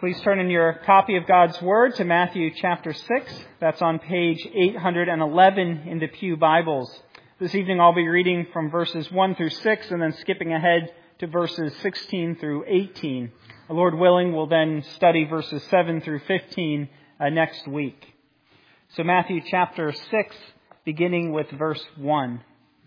Please turn in your copy of God's Word to Matthew chapter 6. That's on page 811 in the Pew Bibles. This evening I'll be reading from verses 1 through 6 and then skipping ahead to verses 16 through 18. Lord willing, we'll then study verses 7 through 15 next week. So Matthew chapter 6, beginning with verse 1.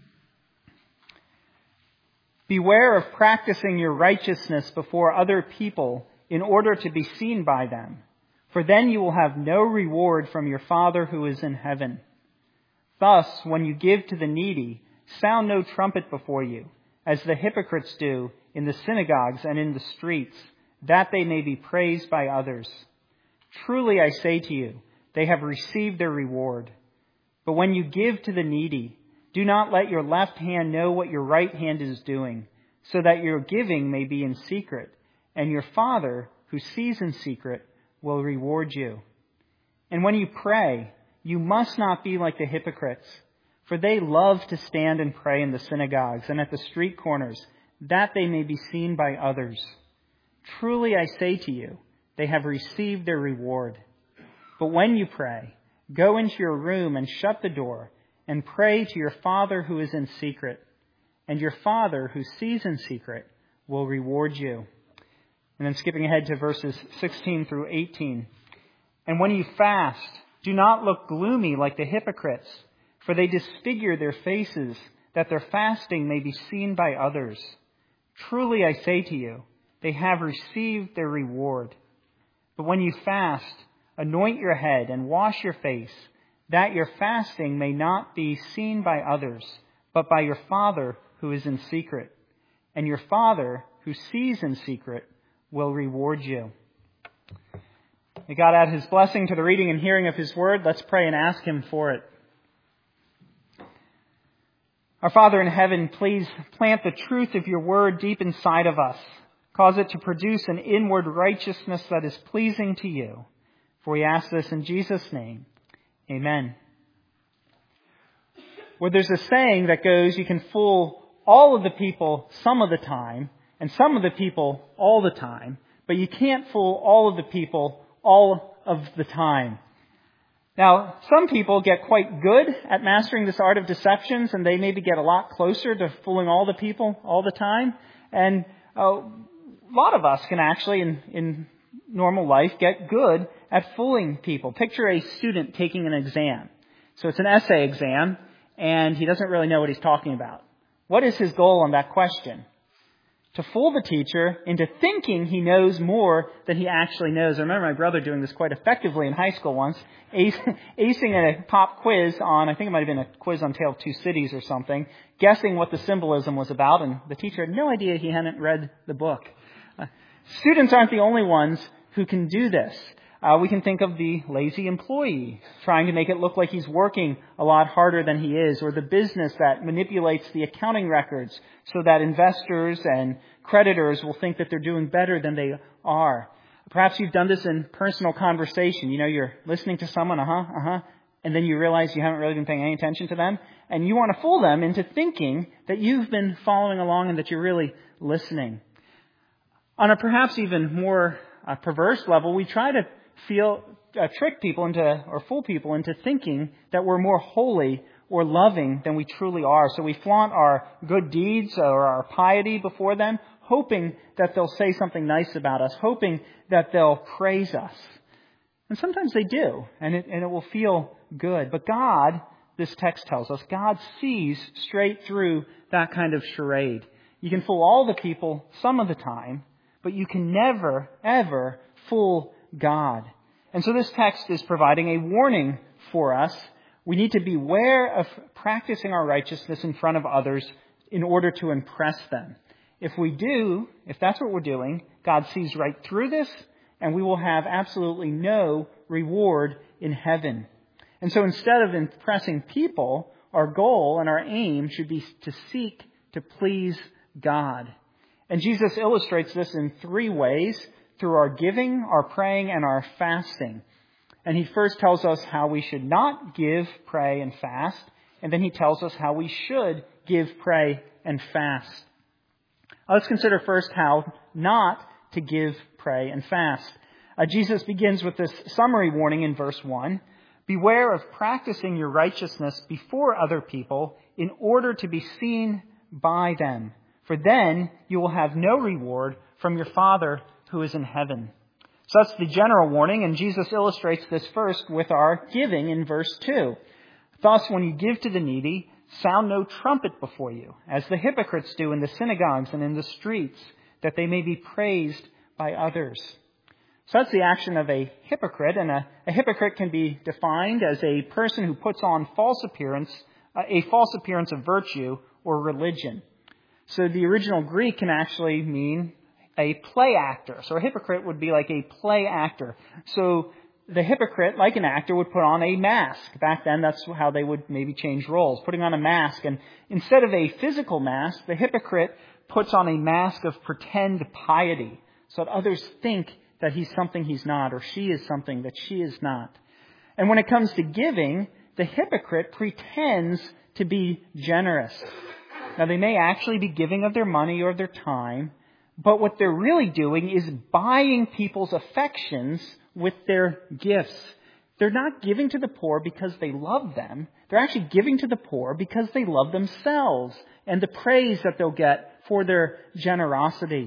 Beware of practicing your righteousness before other people in order to be seen by them, for then you will have no reward from your Father who is in heaven. Thus, when you give to the needy, sound no trumpet before you, as the hypocrites do in the synagogues and in the streets, that they may be praised by others. Truly I say to you, they have received their reward. But when you give to the needy, do not let your left hand know what your right hand is doing, so that your giving may be in secret, and your Father, who sees in secret, will reward you. And when you pray, you must not be like the hypocrites, for they love to stand and pray in the synagogues and at the street corners, that they may be seen by others. Truly I say to you, they have received their reward. But when you pray, go into your room and shut the door, and pray to your Father who is in secret, and your Father who sees in secret will reward you. And then skipping ahead to verses 16 through 18. And when you fast, do not look gloomy like the hypocrites, for they disfigure their faces, that their fasting may be seen by others. Truly I say to you, they have received their reward. But when you fast, anoint your head and wash your face, that your fasting may not be seen by others, but by your Father who is in secret. And your Father who sees in secret will reward you. May God add His blessing to the reading and hearing of His word. Let's pray and ask Him for it. Our Father in heaven, please plant the truth of your word deep inside of us. Cause it to produce an inward righteousness that is pleasing to you. For we ask this in Jesus' name. Amen. Well, there's a saying that goes, you can fool all of the people some of the time, and some of the people all the time, but you can't fool all of the people all of the time. Now, some people get quite good at mastering this art of deceptions, and they maybe get a lot closer to fooling all the people all the time. And a lot of us can actually, in normal life, get good at fooling people. Picture a student taking an exam. So it's an essay exam, and he doesn't really know what he's talking about. What is his goal on that question? To fool the teacher into thinking he knows more than he actually knows. I remember my brother doing this quite effectively in high school once, acing a pop quiz on, I think it might have been a quiz on Tale of Two Cities or something, guessing what the symbolism was about, and the teacher had no idea he hadn't read the book. Students aren't the only ones who can do this. We can think of the lazy employee trying to make it look like he's working a lot harder than he is, or the business that manipulates the accounting records so that investors and creditors will think that they're doing better than they are. Perhaps you've done this in personal conversation. You know, you're listening to someone, and then you realize you haven't really been paying any attention to them, and you want to fool them into thinking that you've been following along and that you're really listening. On a perhaps even more perverse level, we try to trick people or fool people into thinking that we're more holy or loving than we truly are. So we flaunt our good deeds or our piety before them, hoping that they'll say something nice about us, hoping that they'll praise us. And sometimes they do, and it will feel good. But God, this text tells us, God sees straight through that kind of charade. You can fool all the people some of the time, but you can never, ever fool God. And so this text is providing a warning for us. We need to beware of practicing our righteousness in front of others in order to impress them. If that's what we're doing, God sees right through this, and we will have absolutely no reward in heaven. And so instead of impressing people, our goal and our aim should be to seek to please God. And Jesus illustrates this in three ways: through our giving, our praying, and our fasting. And he first tells us how we should not give, pray, and fast. And then he tells us how we should give, pray, and fast. Let's consider first how not to give, pray, and fast. Jesus begins with this summary warning in verse 1. Beware of practicing your righteousness before other people in order to be seen by them, for then you will have no reward from your Father who is in heaven. So that's the general warning, and Jesus illustrates this first with our giving in verse 2. Thus, when you give to the needy, sound no trumpet before you, as the hypocrites do in the synagogues and in the streets, that they may be praised by others. So that's the action of a hypocrite, and a hypocrite can be defined as a person who puts on a false appearance of virtue or religion. So the original Greek can actually mean a play actor. So a hypocrite would be like a play actor. So the hypocrite, like an actor, would put on a mask. Back then, that's how they would maybe change roles, putting on a mask. And instead of a physical mask, the hypocrite puts on a mask of pretend piety, so that others think that he's something he's not, or she is something that she is not. And when it comes to giving, the hypocrite pretends to be generous. Now, they may actually be giving of their money or their time, but what they're really doing is buying people's affections with their gifts. They're not giving to the poor because they love them. They're actually giving to the poor because they love themselves and the praise that they'll get for their generosity.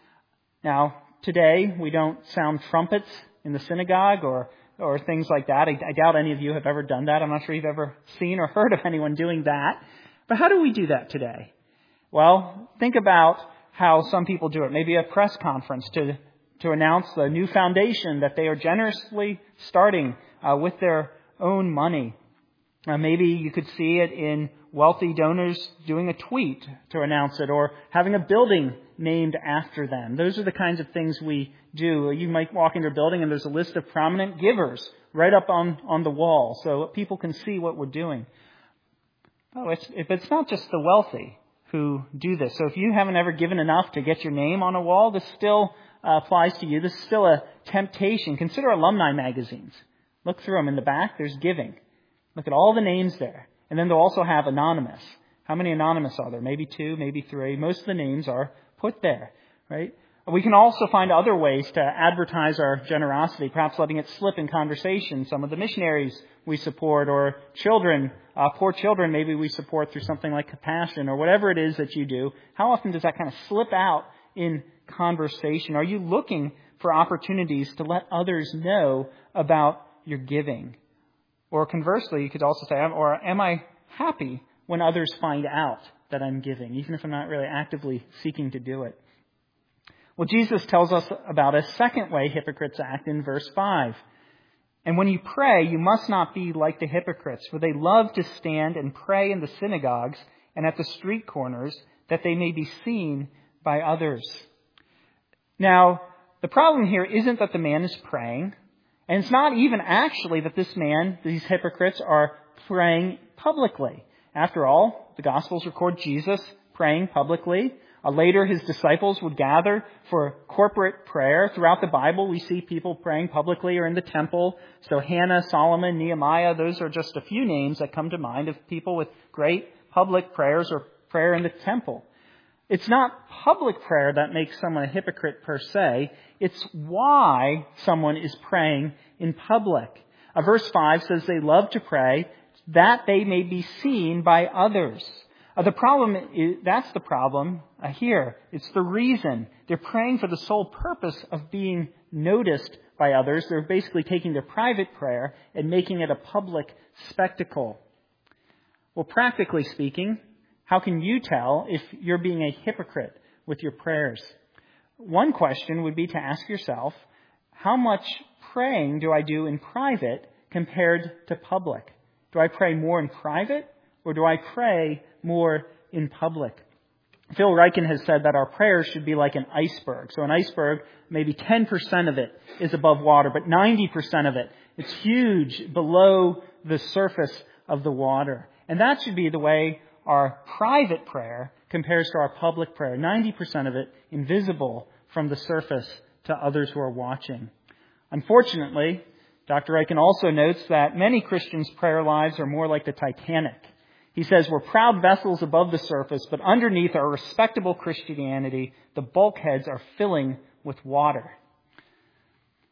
Now, today, we don't sound trumpets in the synagogue or things like that. I doubt any of you have ever done that. I'm not sure you've ever seen or heard of anyone doing that. But how do we do that today? Well, think about how some people do it. Maybe a press conference to announce the new foundation that they are generously starting with their own money. Maybe you could see it in wealthy donors doing a tweet to announce it, or having a building named after them. Those are the kinds of things we do. You might walk into a building and there's a list of prominent givers right up on the wall so people can see what we're doing. It's not just the wealthy who do this. So if you haven't ever given enough to get your name on a wall, this still applies to you. This is still a temptation. Consider alumni magazines. Look through them. In the back, there's giving. Look at all the names there. And then they'll also have anonymous. How many anonymous are there? Maybe 2, maybe 3. Most of the names are put there, right? We can also find other ways to advertise our generosity, perhaps letting it slip in conversation. Some of the missionaries we support, or children, poor children, maybe we support through something like Compassion, or whatever it is that you do. How often does that kind of slip out in conversation? Are you looking for opportunities to let others know about your giving? Or conversely, you could also say, am I happy when others find out that I'm giving, even if I'm not really actively seeking to do it? Well, Jesus tells us about a second way hypocrites act in verse 5. And when you pray, you must not be like the hypocrites, for they love to stand and pray in the synagogues and at the street corners, that they may be seen by others. Now, the problem here isn't that the man is praying, and it's not even actually that these hypocrites are praying publicly. After all, the Gospels record Jesus praying publicly. Later, his disciples would gather for corporate prayer. Throughout the Bible, we see people praying publicly or in the temple. So Hannah, Solomon, Nehemiah, those are just a few names that come to mind of people with great public prayers or prayer in the temple. It's not public prayer that makes someone a hypocrite per se. It's why someone is praying in public. Verse 5 says they love to pray that they may be seen by others. That's the problem here. It's the reason. They're praying for the sole purpose of being noticed by others. They're basically taking their private prayer and making it a public spectacle. Well, practically speaking, how can you tell if you're being a hypocrite with your prayers? One question would be to ask yourself, how much praying do I do in private compared to public? Do I pray more in private, or do I pray more in public? Phil Ryken has said that our prayers should be like an iceberg. So an iceberg, maybe 10% of it is above water, but 90% of it, it's huge below the surface of the water. And that should be the way our private prayer compares to our public prayer. 90% of it invisible from the surface to others who are watching. Unfortunately, Dr. Ryken also notes that many Christians' prayer lives are more like the Titanic. He says, we're proud vessels above the surface, but underneath our respectable Christianity, the bulkheads are filling with water.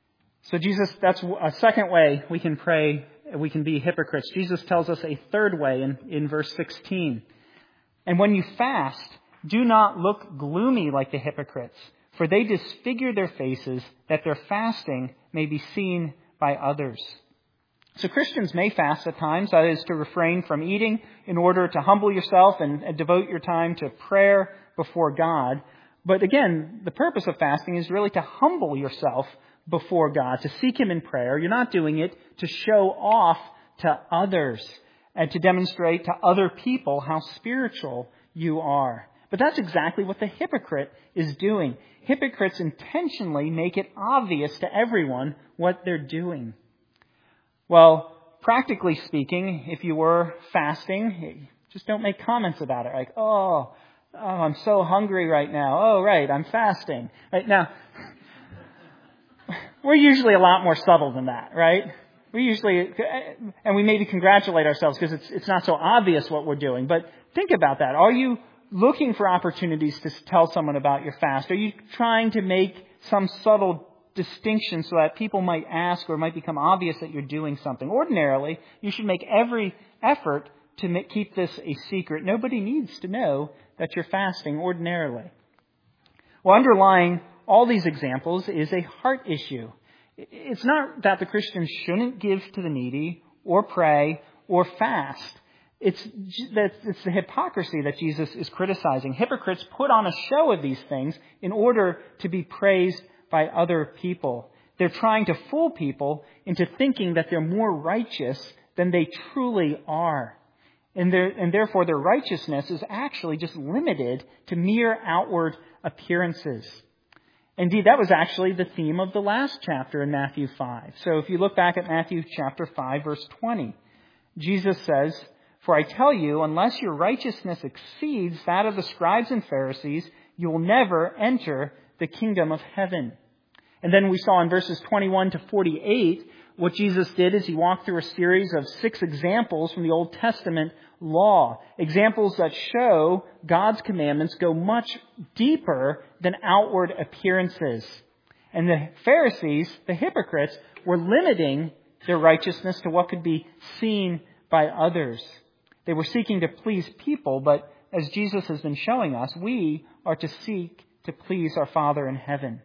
So Jesus, that's a second way we can pray, we can be hypocrites. Jesus tells us a third way in verse 16. And when you fast, do not look gloomy like the hypocrites, for they disfigure their faces that their fasting may be seen by others. So Christians may fast at times, that is to refrain from eating in order to humble yourself and devote your time to prayer before God. But again, the purpose of fasting is really to humble yourself before God, to seek Him in prayer. You're not doing it to show off to others and to demonstrate to other people how spiritual you are. But that's exactly what the hypocrite is doing. Hypocrites intentionally make it obvious to everyone what they're doing. Well, practically speaking, if you were fasting, just don't make comments about it. Like, oh, I'm so hungry right now. Oh, right, I'm fasting. Right now, we're usually a lot more subtle than that, right? And we maybe congratulate ourselves because it's not so obvious what we're doing. But think about that. Are you looking for opportunities to tell someone about your fast? Are you trying to make some subtle distinction so that people might ask or it might become obvious that you're doing something? Ordinarily, you should make every effort to keep this a secret. Nobody needs to know that you're fasting ordinarily. Well, underlying all these examples is a heart issue. It's not that the Christians shouldn't give to the needy or pray or fast. It's the hypocrisy that Jesus is criticizing. Hypocrites put on a show of these things in order to be praised by other people. They're trying to fool people into thinking that they're more righteous than they truly are. And therefore their righteousness is actually just limited to mere outward appearances. Indeed, that was actually the theme of the last chapter in Matthew 5. So if you look back at Matthew chapter 5, verse 20, Jesus says, "For I tell you, unless your righteousness exceeds that of the scribes and Pharisees, you will never enter the kingdom of heaven." And then we saw in verses 21 to 48, what Jesus did is He walked through a series of 6 examples from the Old Testament law. Examples that show God's commandments go much deeper than outward appearances. And the Pharisees, the hypocrites, were limiting their righteousness to what could be seen by others. They were seeking to please people, but as Jesus has been showing us, we are to seek to please our Father in heaven.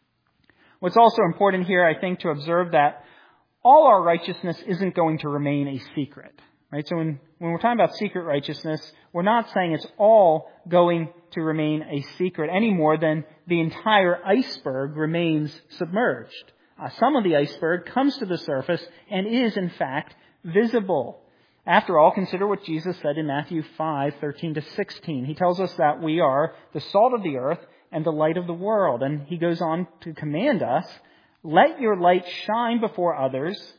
What's also important here, I think, to observe that all our righteousness isn't going to remain a secret. Right? So when we're talking about secret righteousness, we're not saying it's all going to remain a secret any more than the entire iceberg remains submerged. Some of the iceberg comes to the surface and is, in fact, visible. After all, consider what Jesus said in Matthew 5:13 to 16. He tells us that we are the salt of the earth and the light of the world. And He goes on to command us, "Let your light shine before others,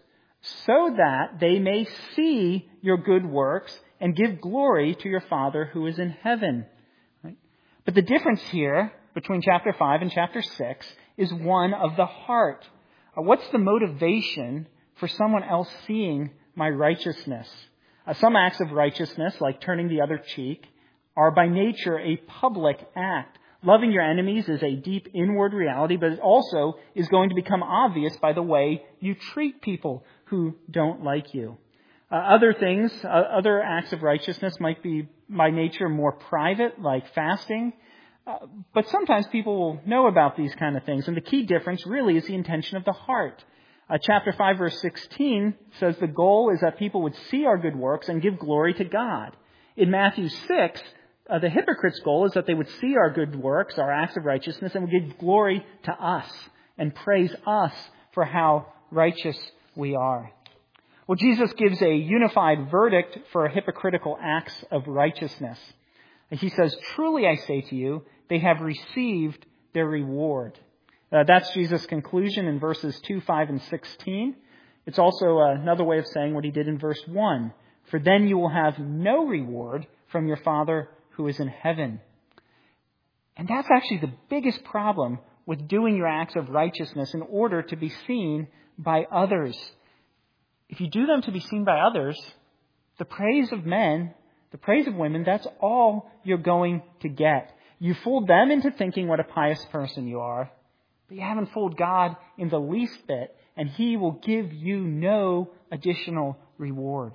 so that they may see your good works and give glory to your Father who is in heaven." Right? But the difference here between chapter 5 and chapter 6 is one of the heart. What's the motivation for someone else seeing my righteousness? Some acts of righteousness, like turning the other cheek, are by nature a public act. Loving your enemies is a deep inward reality, but it also is going to become obvious by the way you treat people who don't like you. Other acts of righteousness might be by nature more private, like fasting. But sometimes people will know about these kind of things. And the key difference really is the intention of the heart. Chapter 5, verse 16 says the goal is that people would see our good works and give glory to God. In Matthew 6, the hypocrite's goal is that they would see our good works, our acts of righteousness, and would give glory to us and praise us for how righteous we are. Well, Jesus gives a unified verdict for hypocritical acts of righteousness. He says, "Truly I say to you, they have received their reward." That's Jesus' conclusion in verses 2, 5, and 16. It's also another way of saying what He did in verse 1. "For then you will have no reward from your Father who is in heaven." And that's actually the biggest problem with doing your acts of righteousness in order to be seen by others. If you do them to be seen by others, the praise of men, the praise of women, that's all you're going to get. You fooled them into thinking what a pious person you are, but you haven't fooled God in the least bit and He will give you no additional reward.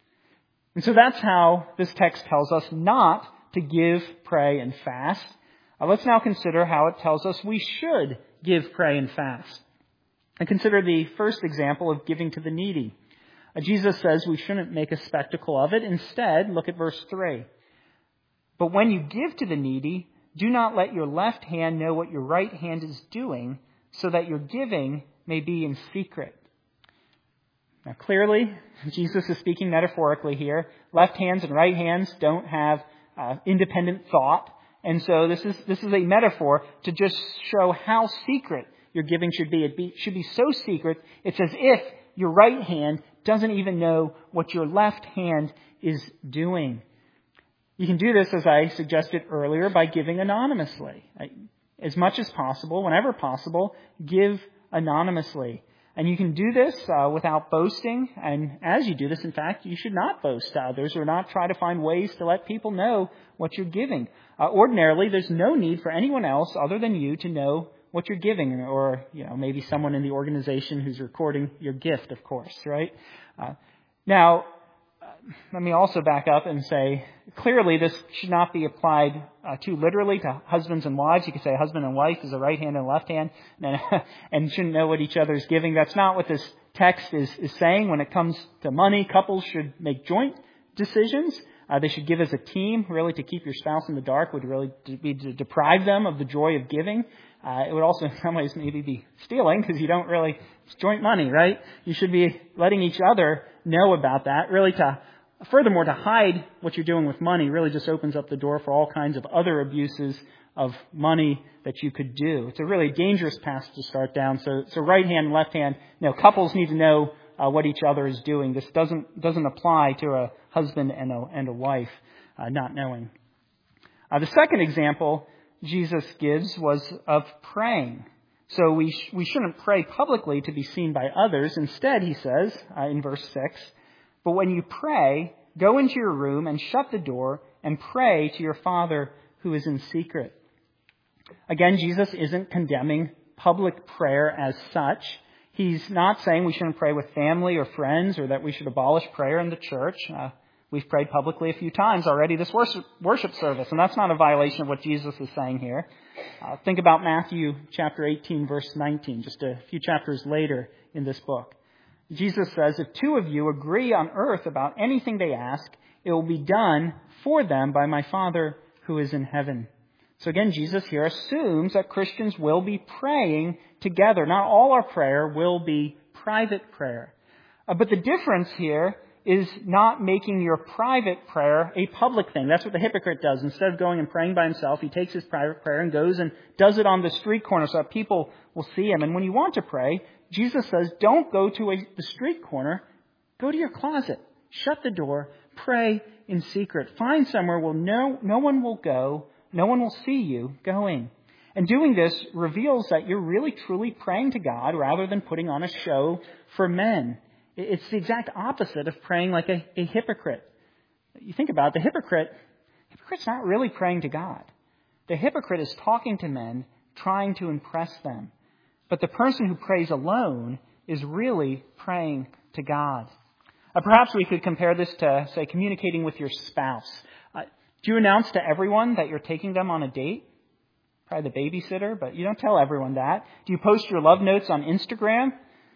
And so that's how this text tells us not to give, pray, and fast. Let's now consider how it tells us we should give, pray, and fast. And consider the first example of giving to the needy. Jesus says we shouldn't make a spectacle of it. Instead, look at verse 3. But when you give to the needy, do not let your left hand know what your right hand is doing, so that your giving may be in secret. Now, clearly, Jesus is speaking metaphorically here. Left hands and right hands don't have independent thought. And so this is a metaphor to just show how secret your giving should be. It should be so secret, it's as if your right hand doesn't even know what your left hand is doing. You can do this, as I suggested earlier, by giving anonymously. As much as possible, whenever possible, give anonymously. And you can do this without boasting. And as you do this, in fact, you should not boast to others or not try to find ways to let people know what you're giving. Ordinarily, there's no need for anyone else other than you to know what you're giving, or maybe someone in the organization who's recording your gift, of course, right? Now, let me also back up and say, clearly this should not be applied too literally to husbands and wives. You could say husband and wife is a right hand and a left hand, and shouldn't know what each other is giving. That's not what this text is saying. When it comes to money, couples should make joint decisions. They should give as a team. Really, to keep your spouse in the dark would really be to deprive them of the joy of giving. It would also in some ways maybe be stealing, because you don't really, it's joint money, right? You should be letting each other know about that. Really, furthermore, to hide what you're doing with money really just opens up the door for all kinds of other abuses of money that you could do. It's a really dangerous path to start down. So right hand, left hand, couples need to know what each other is doing. This doesn't apply to a husband and a wife not knowing. The second example Jesus gives was of praying. So we shouldn't pray publicly to be seen by others. Instead, he says in verse 6, but when you pray, go into your room and shut the door and pray to your Father who is in secret. Again, Jesus isn't condemning public prayer as such. He's not saying we shouldn't pray with family or friends, or that we should abolish prayer in the church. We've prayed publicly a few times already this worship service, and that's not a violation of what Jesus is saying here. Think about Matthew chapter 18, verse 19, just a few chapters later in this book. Jesus says, if two of you agree on earth about anything they ask, it will be done for them by my Father who is in heaven. So again, Jesus here assumes that Christians will be praying together. Not all our prayer will be private prayer. But the difference here is not making your private prayer a public thing. That's what the hypocrite does. Instead of going and praying by himself, he takes his private prayer and goes and does it on the street corner so that people will see him. And when you want to pray, Jesus says, don't go to the street corner. Go to your closet. Shut the door. Pray in secret. Find somewhere where no one will go. No one will see you going. And doing this reveals that you're really truly praying to God rather than putting on a show for men. It's the exact opposite of praying like a hypocrite. You think about it, hypocrite's not really praying to God. The hypocrite is talking to men, trying to impress them. But the person who prays alone is really praying to God. Perhaps we could compare this to, say, communicating with your spouse. Do you announce to everyone that you're taking them on a date? Probably the babysitter, but you don't tell everyone that. Do you post your love notes on Instagram?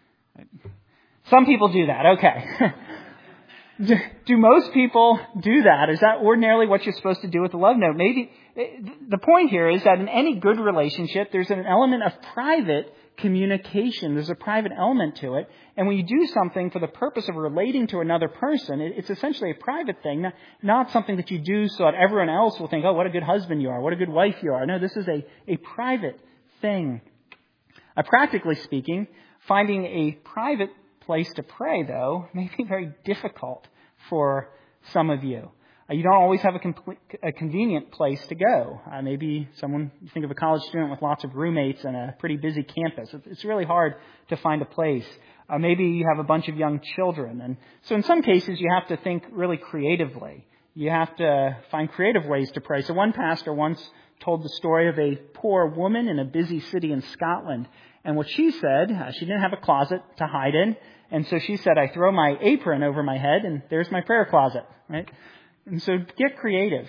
Some people do that, okay. Do most people do that? Is that ordinarily what you're supposed to do with a love note? Maybe. The point here is that in any good relationship, there's an element of private communication. There's a private element to it. And when you do something for the purpose of relating to another person, it's essentially a private thing, not something that you do so that everyone else will think, oh, what a good husband you are, what a good wife you are. No, this is a private thing. Practically speaking, finding a private place to pray, though, may be very difficult for some of you. You don't always have a convenient place to go. Maybe you think of a college student with lots of roommates and a pretty busy campus. It's really hard to find a place. Maybe you have a bunch of young children. And so in some cases, you have to think really creatively. You have to find creative ways to pray. So one pastor once told the story of a poor woman in a busy city in Scotland. And what she said, she didn't have a closet to hide in. And so she said, I throw my apron over my head and there's my prayer closet, right? And so get creative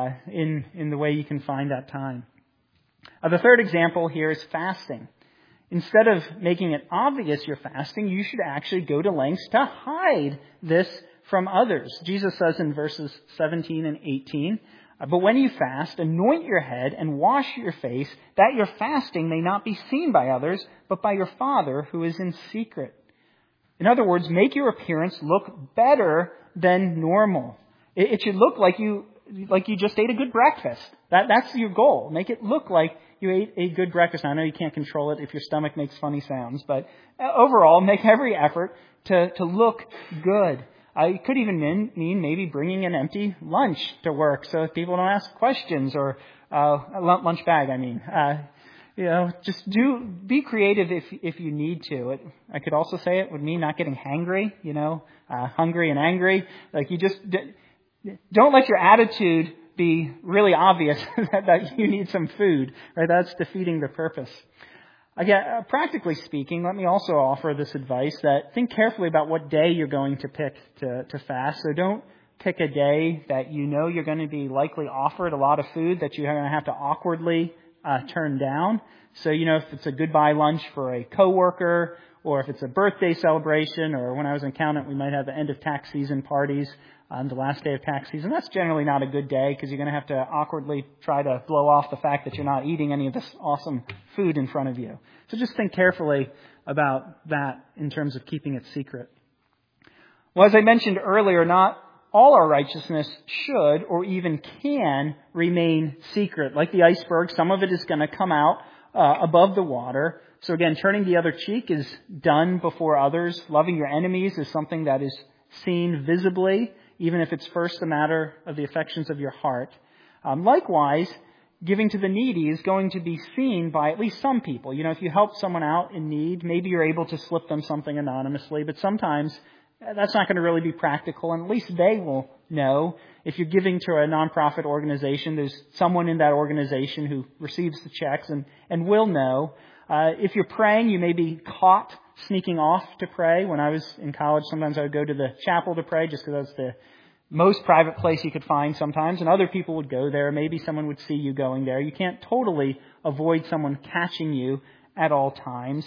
in the way you can find that time. The third example here is fasting. Instead of making it obvious you're fasting, you should actually go to lengths to hide this from others. Jesus says in verses 17 and 18, but when you fast, anoint your head and wash your face, that your fasting may not be seen by others, but by your Father who is in secret. In other words, make your appearance look better than normal. It should look like you just ate a good breakfast. That's your goal. Make it look like you ate a good breakfast. Now, I know you can't control it if your stomach makes funny sounds, but overall, make every effort to look good. It could even mean maybe bringing an empty lunch to work so that people don't ask questions, or a lunch bag, I mean. Just be creative if you need to. I could also say it would mean not getting hangry, hungry and angry. Like you just don't let your attitude be really obvious that you need some food, right? That's defeating the purpose. Again, practically speaking, let me also offer this advice that think carefully about what day you're going to pick to fast. So don't pick a day that you know you're going to be likely offered a lot of food that you're going to have to awkwardly turn down. So, if it's a goodbye lunch for a coworker, or if it's a birthday celebration, or when I was an accountant, we might have the end of tax season parties on the last day of tax season. That's generally not a good day because you're going to have to awkwardly try to blow off the fact that you're not eating any of this awesome food in front of you. So just think carefully about that in terms of keeping it secret. Well, as I mentioned earlier, not all our righteousness should or even can remain secret. Like the iceberg, some of it is going to come out above the water. So again, turning the other cheek is done before others. Loving your enemies is something that is seen visibly, even if it's first a matter of the affections of your heart. Likewise, giving to the needy is going to be seen by at least some people. If you help someone out in need, maybe you're able to slip them something anonymously, but sometimes that's not going to really be practical, and at least they will know. If you're giving to a nonprofit organization, there's someone in that organization who receives the checks and will know. If you're praying, you may be caught sneaking off to pray. When I was in college, sometimes I would go to the chapel to pray just because that's the most private place you could find sometimes, and other people would go there. Maybe someone would see you going there. You can't totally avoid someone catching you at all times.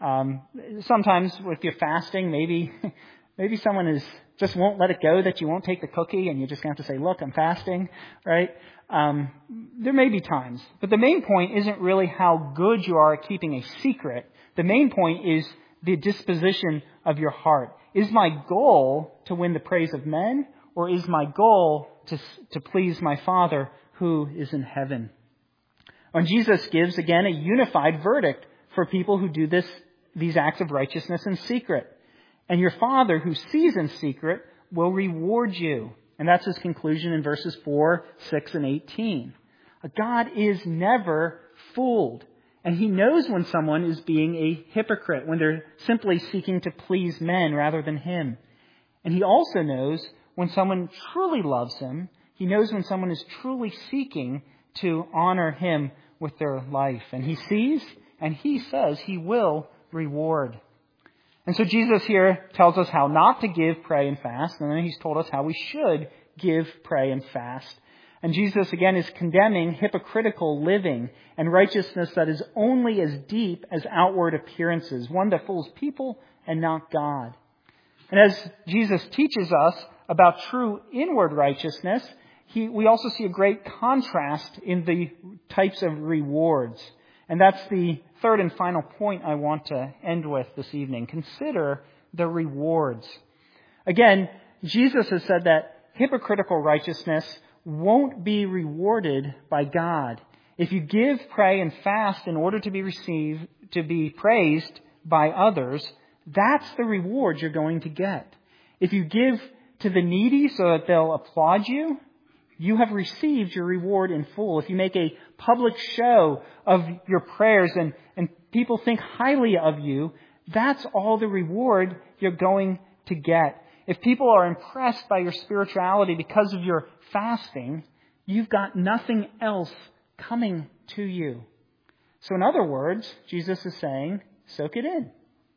Sometimes with your fasting, maybe someone just won't let it go that you won't take the cookie, and you're just going to have to say, look, I'm fasting, right? There may be times. But the main point isn't really how good you are at keeping a secret. The main point is the disposition of your heart. Is my goal to win the praise of men, or is my goal to please my Father who is in heaven? And Jesus gives, again, a unified verdict for people who do these acts of righteousness in secret. And your Father who sees in secret will reward you. And that's his conclusion in verses 4, 6, and 18. God is never fooled. And he knows when someone is being a hypocrite, when they're simply seeking to please men rather than him. And he also knows when someone truly loves him. He knows when someone is truly seeking to honor him with their life. And he sees, and he says he will reward. And so Jesus here tells us how not to give, pray, and fast. And then he's told us how we should give, pray, and fast. And Jesus, again, is condemning hypocritical living and righteousness that is only as deep as outward appearances, one that fools people and not God. And as Jesus teaches us about true inward righteousness, we also see a great contrast in the types of rewards. And that's the third and final point I want to end with this evening. Consider the rewards. Again, Jesus has said that hypocritical righteousness won't be rewarded by God. If you give, pray, and fast in order to be praised by others, that's the reward you're going to get. If you give to the needy so that they'll applaud you, you have received your reward in full. If you make a public show of your prayers and people think highly of you, that's all the reward you're going to get. If people are impressed by your spirituality because of your fasting, you've got nothing else coming to you. So in other words, Jesus is saying, soak it in.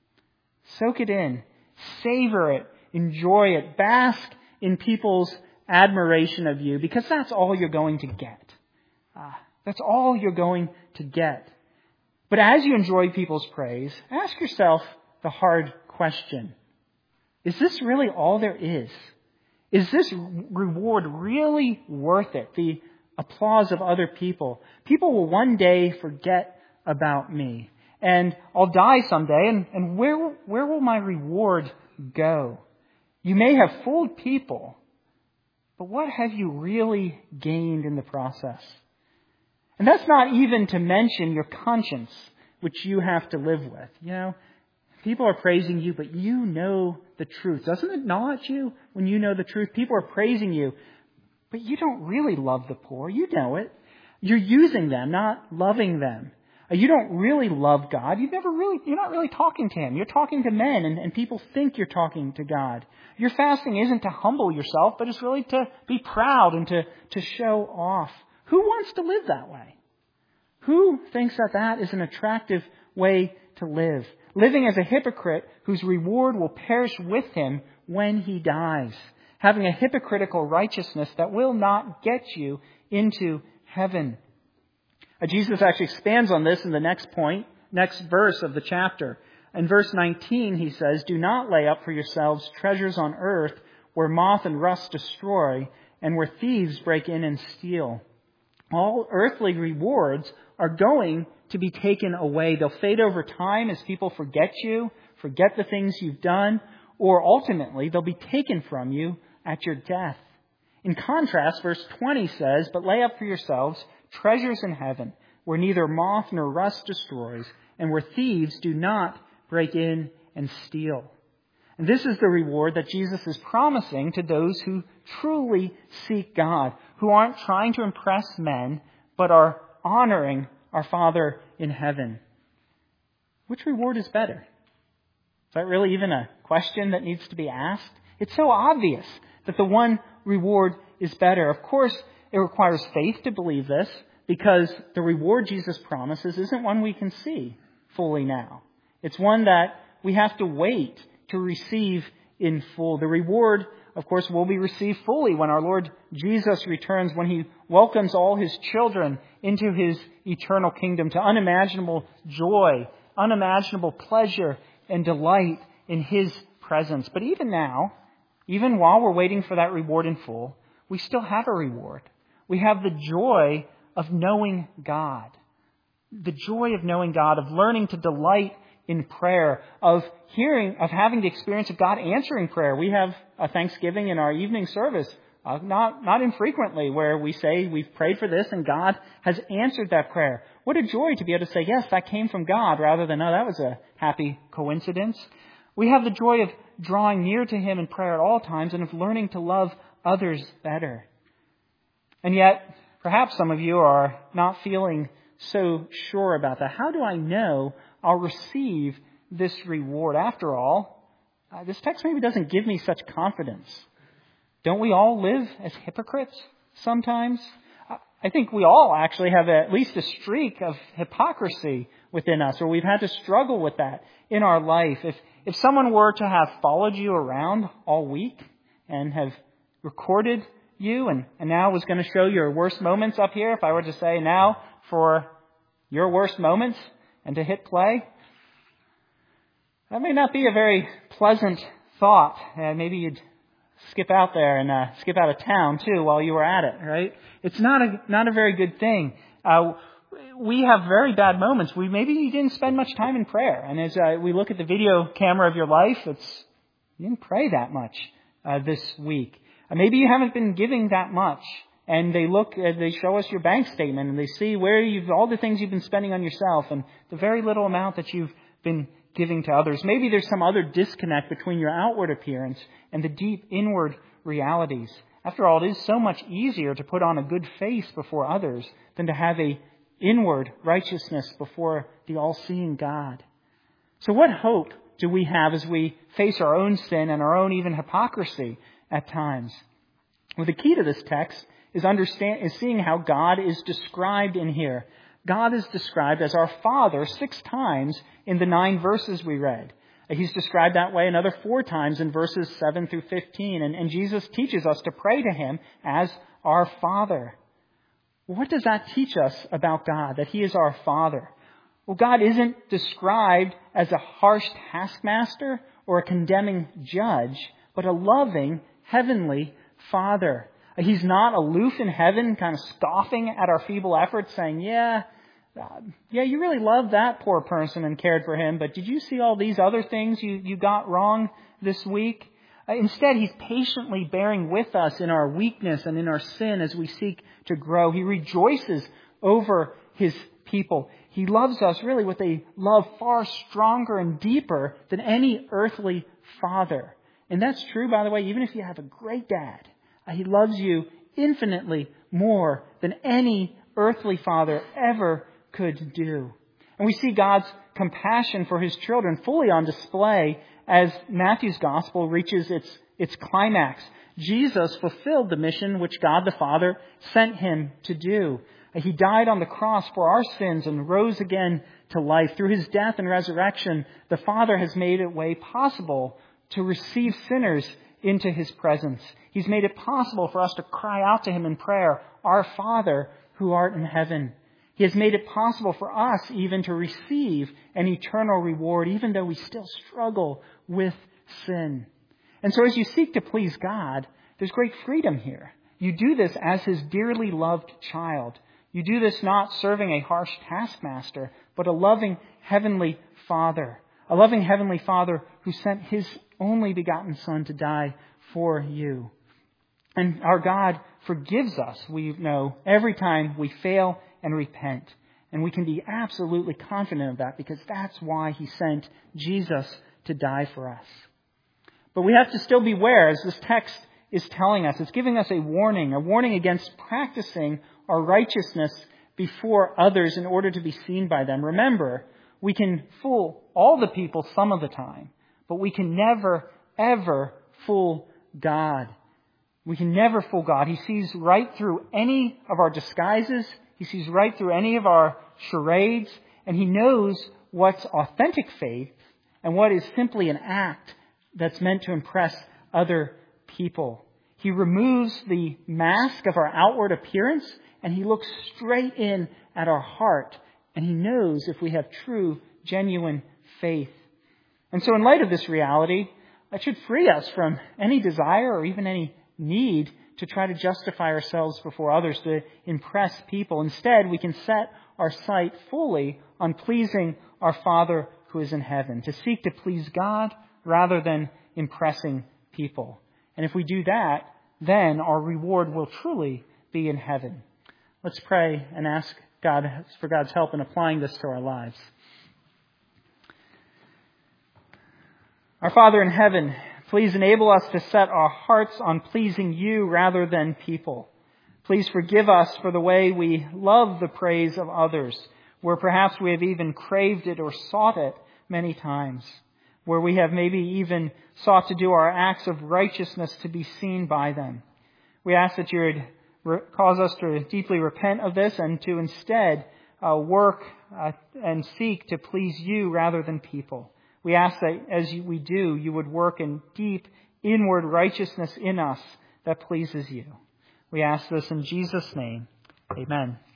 Soak it in. Savor it. Enjoy it. Bask in people's admiration of you, because that's all you're going to get. That's all you're going to get. But as you enjoy people's praise, ask yourself the hard question. Is this really all there is? Is this reward really worth it? The applause of other people. People will one day forget about me. And I'll die someday, and where will my reward go? You may have fooled people, but what have you really gained in the process? And that's not even to mention your conscience, which you have to live with. You know, people are praising you, but you know the truth. Doesn't it gnaw at you when you know the truth? People are praising you, but you don't really love the poor. You know it. You're using them, not loving them. You don't really love God. You're not really talking to Him. You're talking to men, and people think you're talking to God. Your fasting isn't to humble yourself, but it's really to be proud and to show off. Who wants to live that way? Who thinks that is an attractive way to live? Living as a hypocrite whose reward will perish with him when he dies. Having a hypocritical righteousness that will not get you into heaven. Jesus actually expands on this in the next verse of the chapter. In verse 19, he says, "Do not lay up for yourselves treasures on earth where moth and rust destroy and where thieves break in and steal." All earthly rewards are going to be taken away. They'll fade over time as people forget you, forget the things you've done, or ultimately they'll be taken from you at your death. In contrast, verse 20 says, "But lay up for yourselves treasures in heaven, where neither moth nor rust destroys, and where thieves do not break in and steal." And this is the reward that Jesus is promising to those who truly seek God, who aren't trying to impress men, but are honoring our Father in heaven. Which reward is better? Is that really even a question that needs to be asked? It's so obvious that the one reward is better. Of course, it requires faith to believe this, because the reward Jesus promises isn't one we can see fully now. It's one that we have to wait to receive in full. The reward, of course, will be received fully when our Lord Jesus returns, when He welcomes all His children into His eternal kingdom to unimaginable joy, unimaginable pleasure and delight in His presence. But even now, even while we're waiting for that reward in full, we still have a reward. We have the joy of knowing God. The joy of knowing God, of learning to delight in prayer, of having the experience of God answering prayer. We have a Thanksgiving in our evening service, not infrequently, where we say we've prayed for this and God has answered that prayer. What a joy to be able to say, yes, that came from God, rather than, oh, that was a happy coincidence. We have the joy of drawing near to Him in prayer at all times and of learning to love others better. And yet, perhaps some of you are not feeling so sure about that. How do I know I'll receive this reward? After all, this text maybe doesn't give me such confidence. Don't we all live as hypocrites sometimes? I think we all actually have at least a streak of hypocrisy within us, or we've had to struggle with that in our life. If someone were to have followed you around all week and have recorded you and now was going to show your worst moments up here, if I were to say now for your worst moments and to hit play, that may not be a very pleasant thought. Maybe you'd skip out there and skip out of town too while you were at it, right? It's not a very good thing. We have very bad moments. Maybe you didn't spend much time in prayer. And as we look at the video camera of your life, you didn't pray that much this week. Maybe you haven't been giving that much. And they show us your bank statement and they see all the things you've been spending on yourself and the very little amount that you've been giving to others. Maybe there's some other disconnect between your outward appearance and the deep inward realities. After all, it is so much easier to put on a good face before others than to have a inward righteousness before the all-seeing God. So what hope do we have as we face our own sin and our own even hypocrisy at times? Well, the key to this text is seeing how God is described in here. God is described as our Father 6 times in the 9 verses we read. He's described that way another 4 times in verses 7 through 15. And Jesus teaches us to pray to Him as our Father. What does that teach us about God, that He is our Father? Well, God isn't described as a harsh taskmaster or a condemning judge, but a loving heavenly Father. He's not aloof in heaven, kind of scoffing at our feeble efforts, saying, yeah, you really loved that poor person and cared for him, but did you see all these other things you got wrong this week? Instead, He's patiently bearing with us in our weakness and in our sin as we seek to grow. He rejoices over His people. He loves us really with a love far stronger and deeper than any earthly father. And that's true, by the way, even if you have a great dad. He loves you infinitely more than any earthly father ever could do. And we see God's compassion for His children fully on display as Matthew's gospel reaches its climax. Jesus fulfilled the mission which God the Father sent Him to do. He died on the cross for our sins and rose again to life. Through His death and resurrection, the Father has made it way possible to receive sinners into His presence. He's made it possible for us to cry out to Him in prayer, "Our Father who art in heaven." He has made it possible for us even to receive an eternal reward, even though we still struggle with sin. And so as you seek to please God, there's great freedom here. You do this as His dearly loved child. You do this not serving a harsh taskmaster, but a loving heavenly Father. A loving heavenly Father who sent His only begotten Son to die for you. And our God forgives us, we know, every time we fail and repent. And we can be absolutely confident of that because that's why He sent Jesus to die for us. But we have to still beware, as this text is telling us. It's giving us a warning against practicing our righteousness before others in order to be seen by them. Remember, we can fool all the people some of the time, but we can never, ever fool God. We can never fool God. He sees right through any of our disguises. He sees right through any of our charades. And He knows what's authentic faith and what is simply an act that's meant to impress other people. He removes the mask of our outward appearance and He looks straight in at our heart. And He knows if we have true, genuine faith. And so in light of this reality, that should free us from any desire or even any need to try to justify ourselves before others, to impress people. Instead, we can set our sight fully on pleasing our Father who is in heaven, to seek to please God rather than impressing people. And if we do that, then our reward will truly be in heaven. Let's pray and ask God for God's help in applying this to our lives. Our Father in heaven, please enable us to set our hearts on pleasing You rather than people. Please forgive us for the way we love the praise of others, where perhaps we have even craved it or sought it many times, where we have maybe even sought to do our acts of righteousness to be seen by them. We ask that You would cause us to deeply repent of this and to instead work and seek to please You rather than people. We ask that as we do, You would work in deep inward righteousness in us that pleases You. We ask this in Jesus' name. Amen.